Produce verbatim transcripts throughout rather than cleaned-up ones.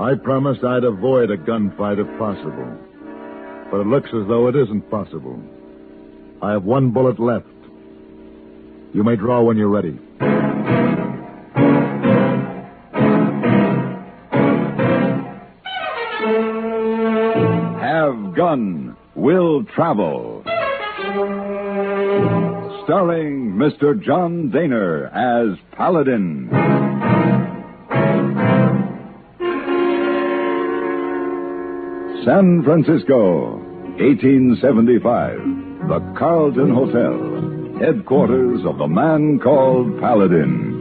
I promised I'd avoid a gunfight if possible. But it looks as though it isn't possible. I have one bullet left. You may draw when you're ready. Have Gun, Will Travel. Starring Mister John Dehner as Paladin. San Francisco, eighteen seventy-five. The Carlton Hotel, headquarters of the man called Paladin.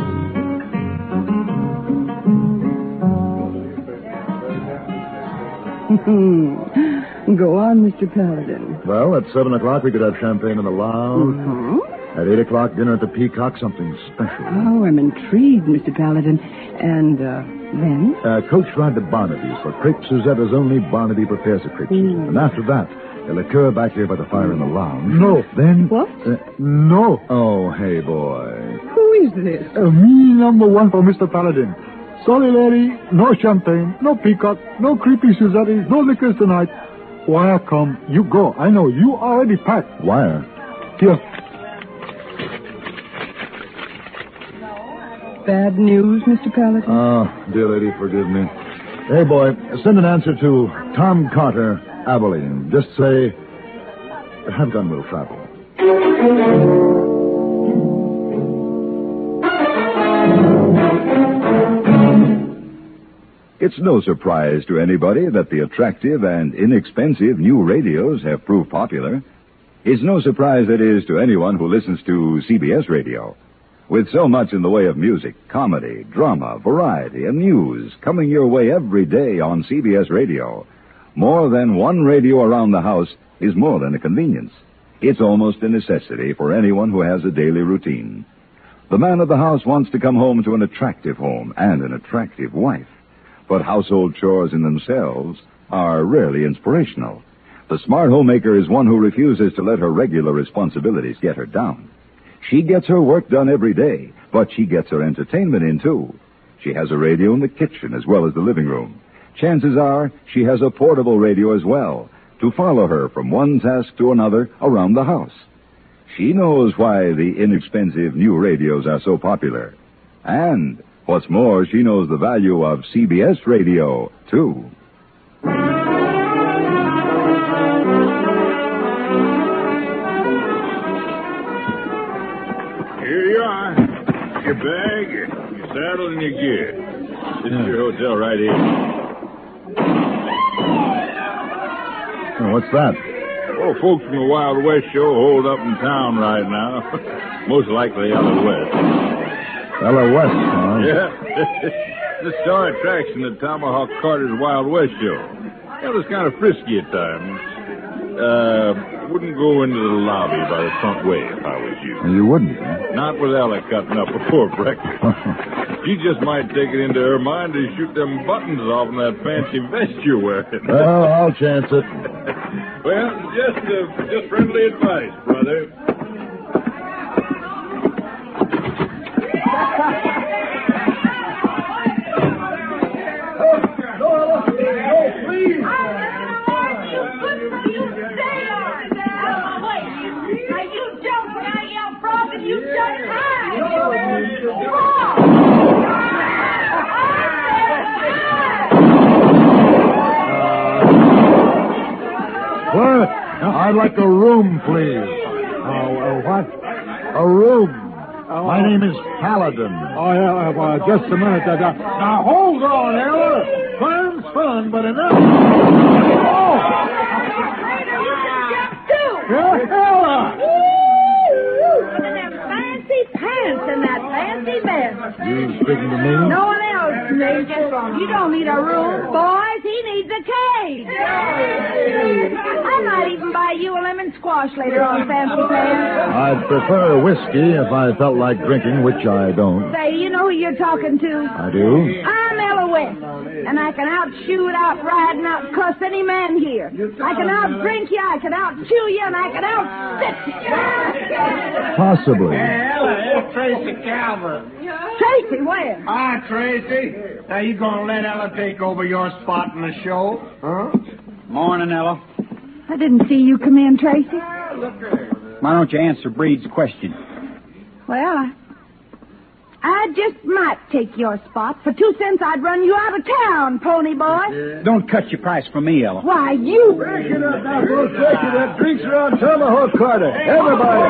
Go on, Mister Paladin. Well, at seven o'clock we could have champagne in the lounge. Mm-hmm. At eight o'clock, dinner at the Peacock, something special. Oh, I'm intrigued, Mister Paladin. And, uh, then? Uh, Coach ride to Barnaby's for crepe Suzette as only Barnaby prepares a crepe Suzette. Mm. And after that, a liqueur back here by the fire in the lounge. No. Then... What? Uh, no. Oh, hey, boy. Who is this? Uh, me number one for Mister Paladin. Sorry, lady. No champagne, no Peacock, no creepy Suzette, no liquors tonight. Wire come. You go. I know. You already packed. Wire? Here. Bad news, Mister Paladin? Oh, dear lady, forgive me. Hey, boy, send an answer to Tom Carter, Abilene. Just say, have gun will travel. It's no surprise to anybody that the attractive and inexpensive new radios have proved popular. It's no surprise, that is, to anyone who listens to C B S radio. With so much in the way of music, comedy, drama, variety, and news coming your way every day on C B S radio, more than one radio around the house is more than a convenience. It's almost a necessity for anyone who has a daily routine. The man of the house wants to come home to an attractive home and an attractive wife. But household chores in themselves are rarely inspirational. The smart homemaker is one who refuses to let her regular responsibilities get her down. She gets her work done every day, but she gets her entertainment in, too. She has a radio in the kitchen as well as the living room. Chances are she has a portable radio as well to follow her from one task to another around the house. She knows why the inexpensive new radios are so popular. And what's more, she knows the value of C B S radio, too. Here you are. Your bag, your saddle, and your gear. This is your hotel right here. Oh, what's that? Oh, folks from the Wild West show hold up in town right now. Most likely Ella West. Ella West, huh? Yeah. The star attraction at Tomahawk Carter's Wild West show. Ella's kind of frisky at times. Uh, wouldn't go into the lobby by the front way if I was you. You wouldn't, huh? Not with Ella cutting up before breakfast. She just might take it into her mind to shoot them buttons off in that fancy vest you're wearing. Well, I'll chance it. Well, just uh, just friendly advice, brother. What? I'd like a room, please. Uh, uh, what? A room. Uh, My name is Paladin. Oh, yeah, uh, uh, just a minute. Uh, now, hold on, Ella. Fun's fun, but enough. Oh! Yeah, Ella! Fancy pants and that fancy vest. You speaking to me? No one else needs it. You don't need a room, boys. He needs a cage. I might even buy you a lemon squash later on, fancy pants. I'd prefer whiskey if I felt like drinking, which I don't. Say, you know who you're talking to? I do? I'm Ella West, and I can outshoot, outride, and outcuss any man here. I can outdrink you, I can outchew you, and I can outspit you. Possibly. Ella, it's Tracy Calvert. Tracy, where? Hi, Tracy. Now, you gonna let Ella take over your spot in the show? Huh? Morning, Ella. I didn't see you come in, Tracy. Why don't you answer Breed's question? Well, I, I just might take your spot. For two cents, I'd run you out of town, pony boy. Don't cut your price for me, Ella. Why, you... Break it up now, folks. Break it up. Drinks are on Tomahawk Carter. Everybody.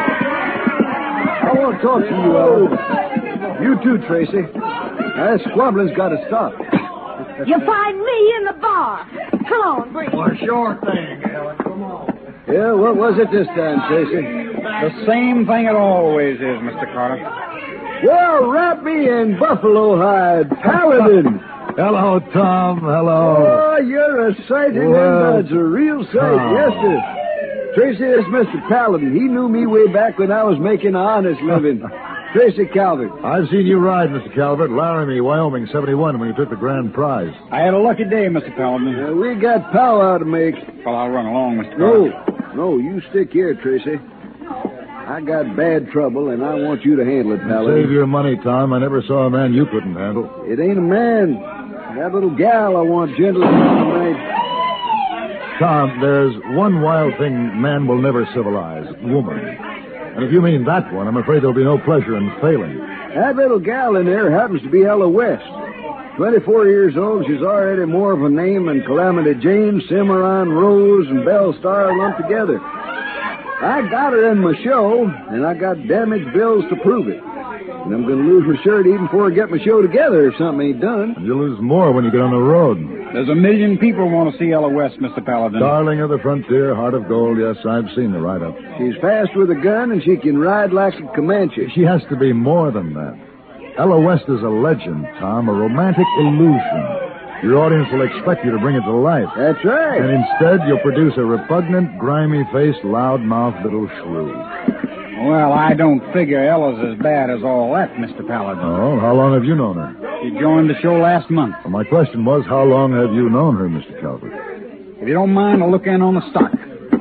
I want to talk to you, Ella. You too, Tracy. That squabbling's got to stop. You'll find me in the bar. Come on, Bree. Well, sure thing, Ella. Come on. Yeah, what was it this time, Tracy? The same thing it always is, Mister Carter. Well, wrap me in buffalo hide, Paladin. Hello, Tom. Hello. Oh, you're a sight in Well, them buds, a real sight. Tom. Yes, sir. Tracy, it's Mister Paladin. He knew me way back when I was making an honest living. Tracy Calvert. I've seen you ride, Mister Calvert, Laramie, Wyoming, seventy-one, when you took the grand prize. I had a lucky day, Mister Paladin. Uh, we got powwow to make. Well, I'll run along, Mister No, Carter. no, you stick here, Tracy. I got bad trouble, and I want you to handle it, Paladin. Save your money, Tom. I never saw a man you couldn't handle. It ain't a man. That little gal I want gentle tonight. Tom, there's one wild thing man will never civilize, woman. And if you mean that one, I'm afraid there'll be no pleasure in failing. That little gal in there happens to be Ella West. twenty-four years old, she's already more of a name than Calamity Jane, Cimarron Rose, and Belle Star lumped together. I got her in my show, and I got damage bills to prove it. And I'm going to lose my shirt even before I get my show together if something ain't done. And you'll lose more when you get on the road. There's a million people want to see Ella West, Mister Paladin. Darling of the frontier, heart of gold, yes, I've seen the write-up. She's fast with a gun, and she can ride like a Comanche. She has to be more than that. Ella West is a legend, Tom, a romantic illusion. Your audience will expect you to bring it to life. That's right. And instead, you'll produce a repugnant, grimy-faced, loud-mouthed little shrew. Well, I don't figure Ella's as bad as all that, Mister Paladin. Oh, how long have you known her? She joined the show last month. Well, my question was, how long have you known her, Mister Calvert? If you don't mind, I'll look in on the stock.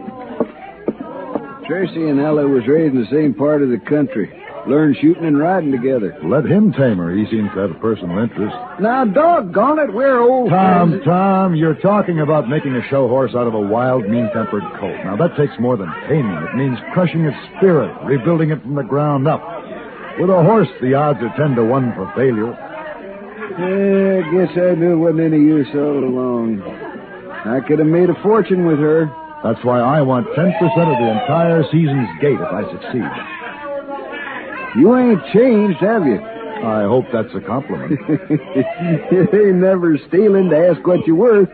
Tracy and Ella was raised in the same part of the country. Learned shooting and riding together. Let him tame her. He seems to have a personal interest. Now, doggone it, we're old Tom, friends. Tom, you're talking about making a show horse out of a wild, mean-tempered colt. Now, that takes more than taming. It means crushing its spirit, rebuilding it from the ground up. With a horse, the odds are ten to one for failure. Yeah, I guess I knew it wasn't any use all along. I could have made a fortune with her. That's why I want ten percent of the entire season's gate if I succeed. You ain't changed, have you? I hope that's a compliment. You ain't never stealing to ask what you're worth.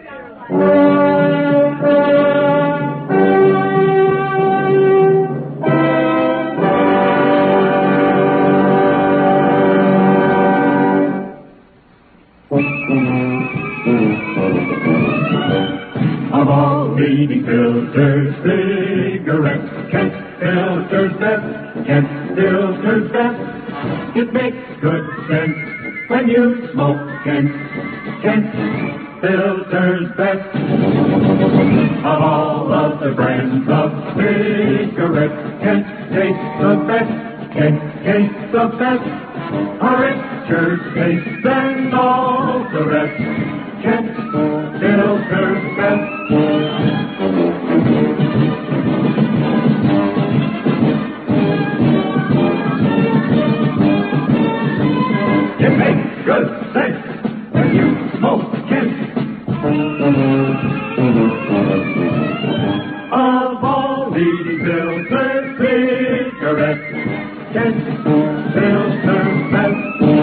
Of all leading filters, cigarettes, Kent filters best, Kent filters best. It makes good sense when you smoke Kent, Kent filters best. Of all of the brands of cigarettes, Kent tastes the best, Kent tastes the best. A richer taste than all the rest. Kent filters best. It makes good sense when you smoke Kent. Of all leading filter cigarettes, Kent filters best.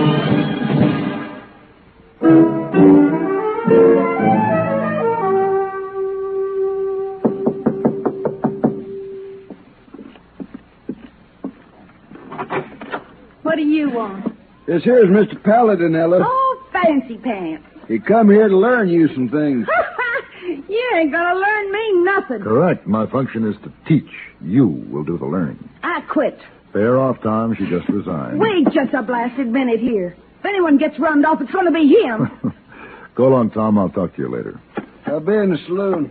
What do you want? This here's Mister Paladin, Ella. Oh, fancy pants. He come here to learn you some things. You ain't gonna learn me nothing. Correct. My function is to teach. You will do the learning. I quit. Fair off, Tom. She just resigned. Wait just a blasted minute here. If anyone gets runned off, it's gonna be him. Go along, Tom. I'll talk to you later. I'll be in the saloon.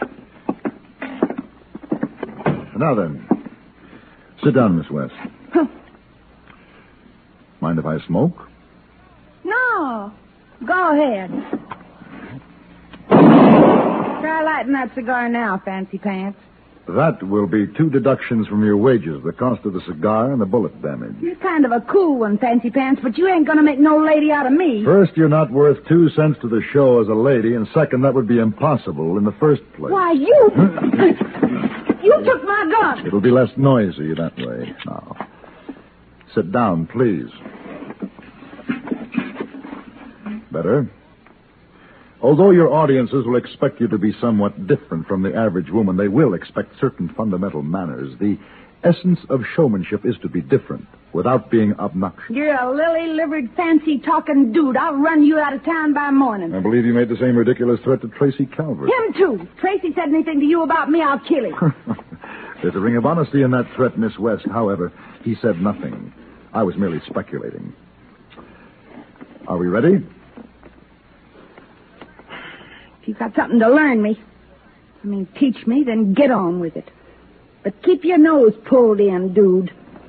Now then, sit down, Miss West. Mind if I smoke? No. Go ahead. Try lighting that cigar now, Fancy Pants. That will be two deductions from your wages, the cost of the cigar and the bullet damage. You're kind of a cool one, Fancy Pants, but you ain't gonna make no lady out of me. First, you're not worth two cents to the show as a lady, and second, that would be impossible in the first place. Why, you... you took my gun. It'll be less noisy that way. Now, sit down, please. Better? Although your audiences will expect you to be somewhat different from the average woman, they will expect certain fundamental manners. The essence of showmanship is to be different without being obnoxious. You're a lily-livered, fancy-talking dude. I'll run you out of town by morning. I believe you made the same ridiculous threat to Tracy Calvert. Him, too. If Tracy said anything to you about me, I'll kill him. There's a ring of honesty in that threat, Miss West. However, he said nothing. I was merely speculating. Are we ready? If you've got something to learn me, I mean teach me, then get on with it. But keep your nose pulled in, dude.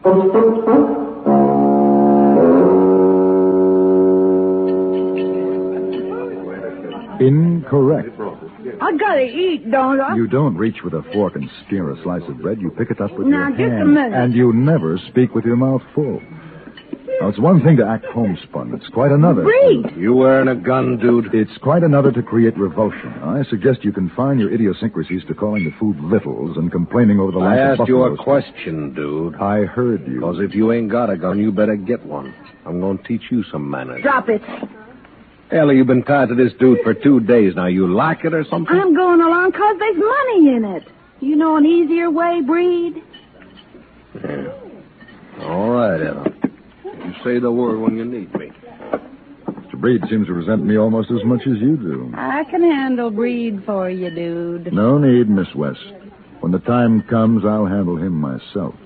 Incorrect. I gotta eat, don't I? You don't reach with a fork and spear a slice of bread. You pick it up with now, your just hand. a minute. And you never speak with your mouth full. Now, it's one thing to act homespun. It's quite another. Breed! You wearing a gun, dude? It's quite another to create revulsion. I suggest you confine your idiosyncrasies to calling the food littles and complaining over the I lack of asked you buffalo a question, dude. I heard you. Because if you ain't got a gun, you better get one. I'm going to teach you some manners. Drop it. Ellie, you've been tied to this dude for two days now. You like it or something? I'm going along because there's money in it. You know an easier way, Breed? Yeah. All right, Ella. You say the word when you need me. Mister Breed seems to resent me almost as much as you do. I can handle Breed for you, dude. No need, Miss West. When the time comes, I'll handle him myself.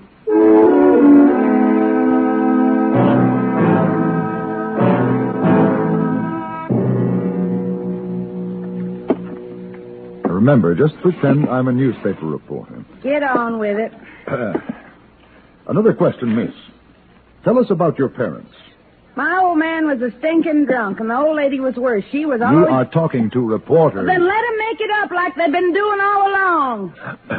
Remember, just pretend I'm a newspaper reporter. Get on with it. Uh, another question, miss. Tell us about your parents. My old man was a stinking drunk, and the old lady was worse. She was always... You are talking to reporters. Then let them make it up like they've been doing all along.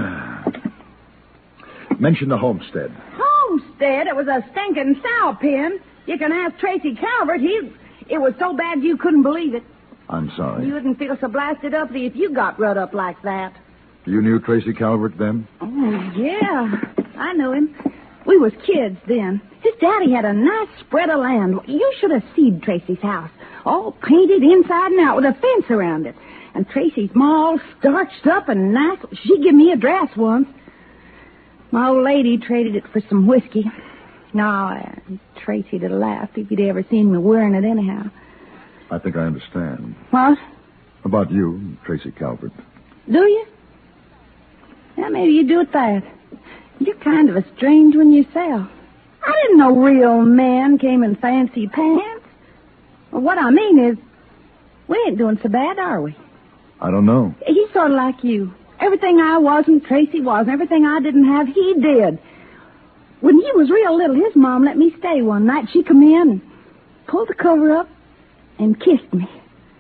Mention the homestead. Homestead? It was a stinking sow pen. You can ask Tracy Calvert. He... It was so bad you couldn't believe it. I'm sorry. You wouldn't feel so blasted uppity if you got rut up like that. You knew Tracy Calvert then? Oh, yeah. I knew him. We was kids then. His daddy had a nice spread of land. You should have seen Tracy's house. All painted inside and out with a fence around it. And Tracy's ma all starched up and nice. She gave me a dress once. My old lady traded it for some whiskey. No, Tracy'd have laughed if he'd ever seen me wearing it anyhow. I think I understand. What? About you, Tracy Calvert. Do you? Yeah, maybe you do at that. You're kind of a strange one yourself. I didn't know real men came in fancy pants. Well, what I mean is, we ain't doing so bad, are we? I don't know. He's sort of like you. Everything I wasn't, Tracy was. And everything I didn't have, he did. When he was real little, his mom let me stay one night. She come in and pulled the cover up and kissed me.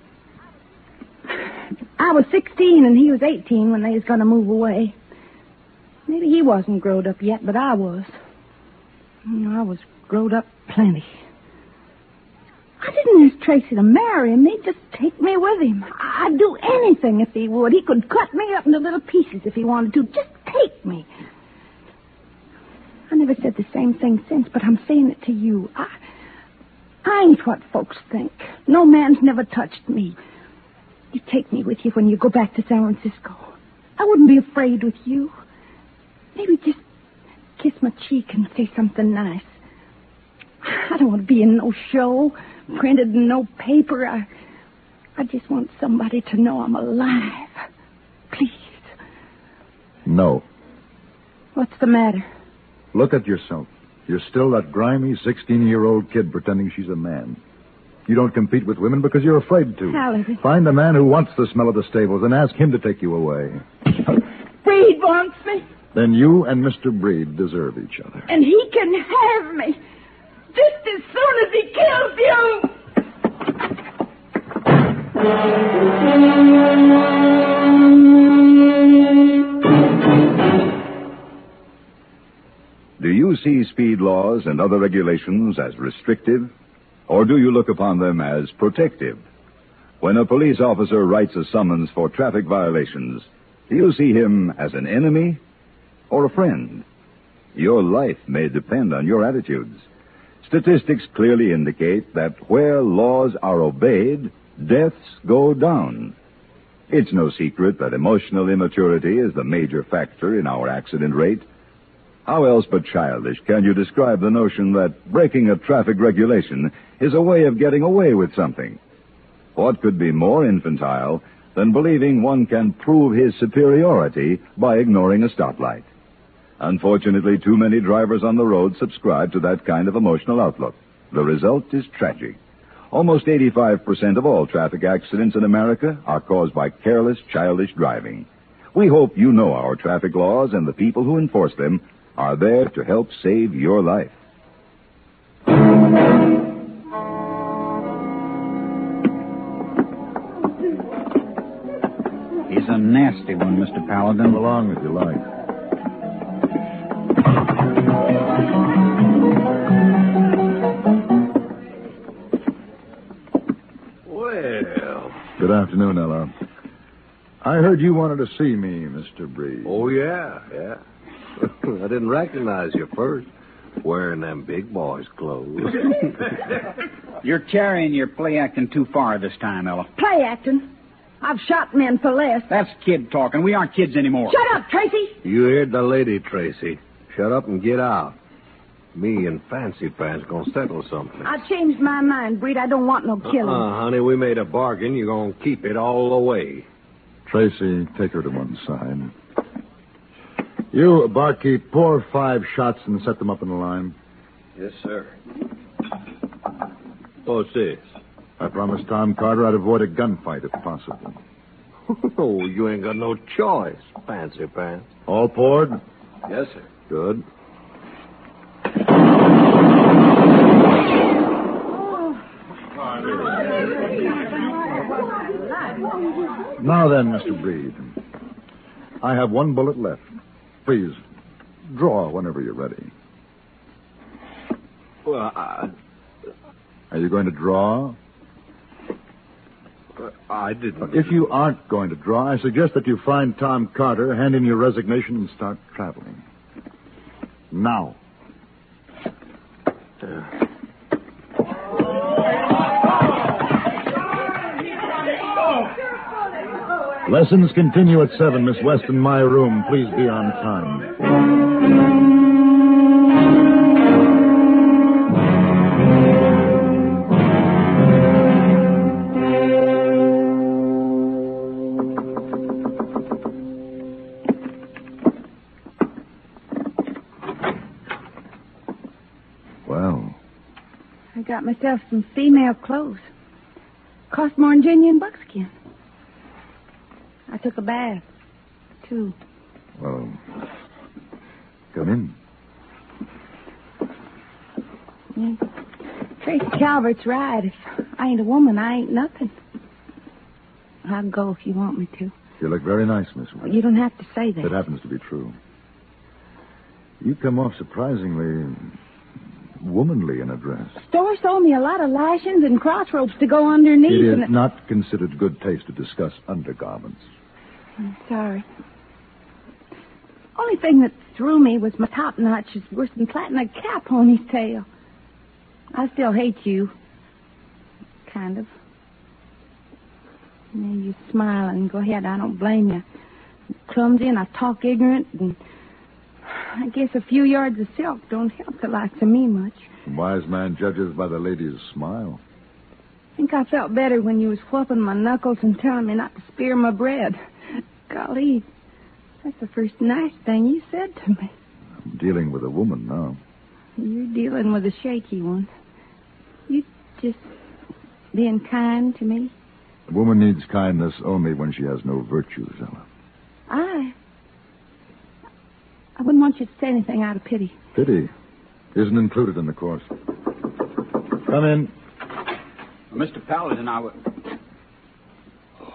I was sixteen and he was eighteen when they was going to move away. Maybe he wasn't growed up yet, but I was. I was growed up plenty. I didn't ask Tracy to marry him. He'd just take me with him. I'd do anything if he would. He could cut me up into little pieces if he wanted to. Just take me. I never said the same thing since, but I'm saying it to you. I, I ain't what folks think. No man's never touched me. You take me with you when you go back to San Francisco. I wouldn't be afraid with you. Maybe just kiss my cheek and say something nice. I don't want to be in no show, printed in no paper. I, I just want somebody to know I'm alive. Please. No. What's the matter? Look at yourself. You're still that grimy sixteen-year-old kid pretending she's a man. You don't compete with women because you're afraid to. Paladin. Find a man who wants the smell of the stables and ask him to take you away. Breed wants me. Then you and Mister Breed deserve each other. And he can have me. Just as soon as he kills you. Do you see speed laws and other regulations as restrictive, or do you look upon them as protective? When a police officer writes a summons for traffic violations, do you see him as an enemy or a friend? Your life may depend on your attitudes. Statistics clearly indicate that where laws are obeyed, deaths go down. It's no secret that emotional immaturity is the major factor in our accident rate. How else but childish can you describe the notion that breaking a traffic regulation is a way of getting away with something? What could be more infantile than believing one can prove his superiority by ignoring a stoplight? Unfortunately, too many drivers on the road subscribe to that kind of emotional outlook. The result is tragic. Almost eighty-five percent of all traffic accidents in America are caused by careless, childish driving. We hope you know our traffic laws and the people who enforce them are there to help save your life. He's a nasty one, Mister Paladin. Come along if you like. Well. Good afternoon, Ella. I heard you wanted to see me, Mister Breed. Oh, yeah, yeah. I didn't recognize you first, wearing them big boys' clothes. You're carrying your play acting too far this time, Ella. Play acting? I've shot men for less. That's kid talking. We aren't kids anymore. Shut up, Tracy! You heard the lady, Tracy. Shut up and get out. Me and Fancy Pants gonna settle something. I changed my mind, Breed. I don't want no killing. Uh-uh, honey, we made a bargain. You're gonna keep it all the way. Tracy, take her to one side. You, barkeep, pour five shots and set them up in a line. Yes, sir. What's this? I promised Tom Carter I'd avoid a gunfight if possible. Oh, you ain't got no choice, Fancy Pants. All poured? Yes, sir. Good. Now then, Mister Breed, I have one bullet left. Please, draw whenever you're ready. Well, I... Are you going to draw? I didn't... If you aren't going to draw, I suggest that you find Tom Carter, hand in your resignation, and start traveling. Now. Uh. Lessons continue at seven. Miss West in my room. Please be on time. Well, I got myself some female clothes. Cost more than genuine buckskin. I took a bath, too. Well, come in. Yeah. Tracy Calvert's right. If I ain't a woman, I ain't nothing. I'll go if you want me to. You look very nice, Miss West. You don't have to say that. It happens to be true. You come off surprisingly womanly in a dress. Store sold me a lot of lashings and crossropes to go underneath. It is and not considered good taste to discuss undergarments. I'm sorry. Only thing that threw me was my top notch is worse than plaiting a cow pony's tail. I still hate you. Kind of. Yeah, you smile and go ahead. I don't blame you. I'm clumsy and I talk ignorant, and I guess a few yards of silk don't help the likes of me much. A wise man judges by the lady's smile. I think I felt better when you was whooping my knuckles and telling me not to spear my bread. Golly, that's the first nice thing you said to me. I'm dealing with a woman now. You're dealing with a shaky one. You just being kind to me. A woman needs kindness only when she has no virtues, Ella. I... I wouldn't want you to say anything out of pity. Pity isn't included in the course. Come in. Mister Paladin, I would...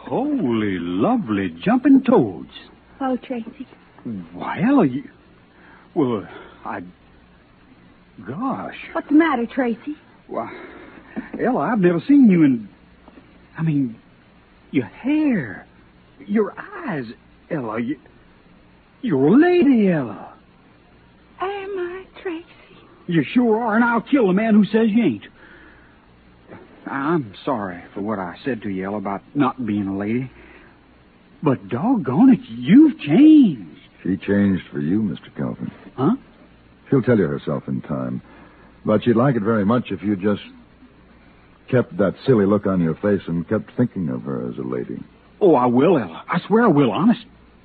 Holy lovely jumping toads. Oh, Tracy. Why, Ella, you... Well, I... Gosh. What's the matter, Tracy? Why, Ella, I've never seen you in... I mean, your hair, your eyes, Ella. You... You're a lady, Ella. Am I, Tracy? You sure are, and I'll kill the man who says you ain't. I'm sorry for what I said to you, Ella, about not being a lady. But doggone it, you've changed. She changed for you, Mister Calvin. Huh? She'll tell you herself in time. But she'd like it very much if you just kept that silly look on your face and kept thinking of her as a lady. Oh, I will, Ella. I swear I will, honest.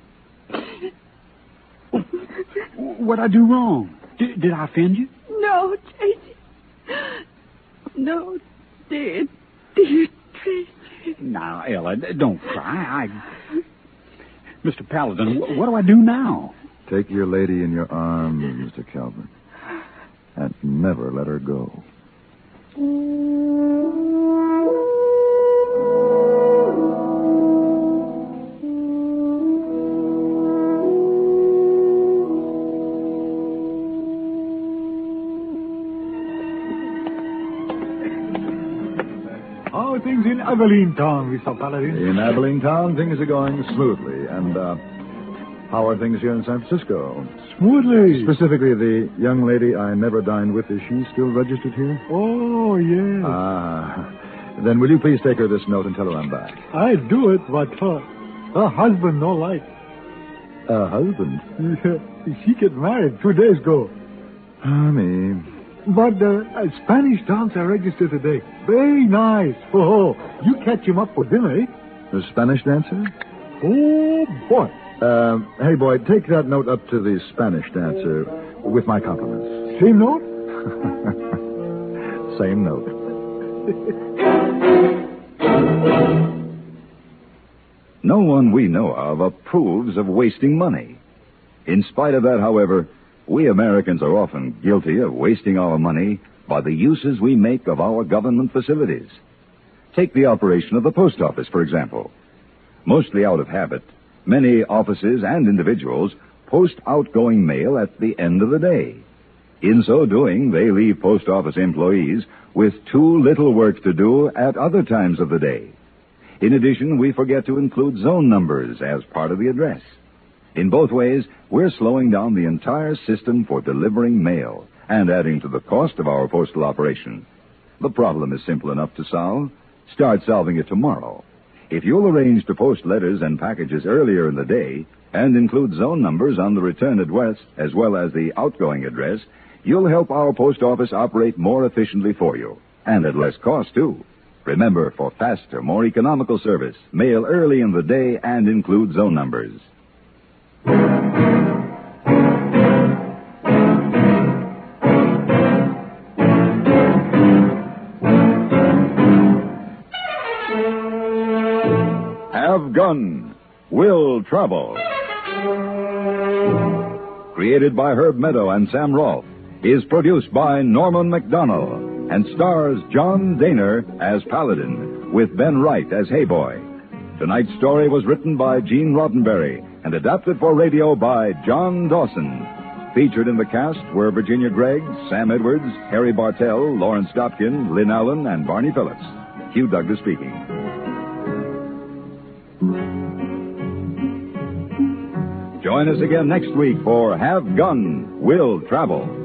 What'd I do wrong? Did, did I offend you? No, Tracy. No, dear, dear Tracy. Now, Ella, don't cry. I... Mister Paladin, what do I do now? Take your lady in your arms, Mister Calvin, and never let her go. How are things in Abilene Town, Mister Paladin? In Abilene Town, things are going smoothly. And, uh, how are things here in San Francisco? Smoothly. Specifically, the young lady I never dined with, is she still registered here? Oh, yes. Ah. Then will you please take her this note and tell her I'm back? I do it, but her, her husband no like. A husband? She get married two days ago. Ah, me. But uh, a Spanish dancer registered today. Very nice. Oh, you catch him up for dinner, eh? The Spanish dancer? Oh, boy. Uh, hey, boy, take that note up to the Spanish dancer with my compliments. Same note? Same note. No one we know of approves of wasting money. In spite of that, however, we Americans are often guilty of wasting our money by the uses we make of our government facilities. Take the operation of the post office, for example. Mostly out of habit, many offices and individuals post outgoing mail at the end of the day. In so doing, they leave post office employees with too little work to do at other times of the day. In addition, we forget to include zone numbers as part of the address. In both ways, we're slowing down the entire system for delivering mail and adding to the cost of our postal operation. The problem is simple enough to solve. Start solving it tomorrow. If you'll arrange to post letters and packages earlier in the day and include zone numbers on the return address as well as the outgoing address, you'll help our post office operate more efficiently for you, and at less cost, too. Remember, for faster, more economical service, mail early in the day and include zone numbers. Have Gun, Will Travel. Created by Herb Meadow and Sam Rolfe, is produced by Norman McDonnell and stars John Daner as Paladin, with Ben Wright as Hayboy. Tonight's story was written by Gene Roddenberry and adapted for radio by John Dawson. Featured in the cast were Virginia Gregg, Sam Edwards, Harry Bartell, Lawrence Stopkin, Lynn Allen, and Barney Phillips. Hugh Douglas speaking. Join us again next week for Have Gun, Will Travel.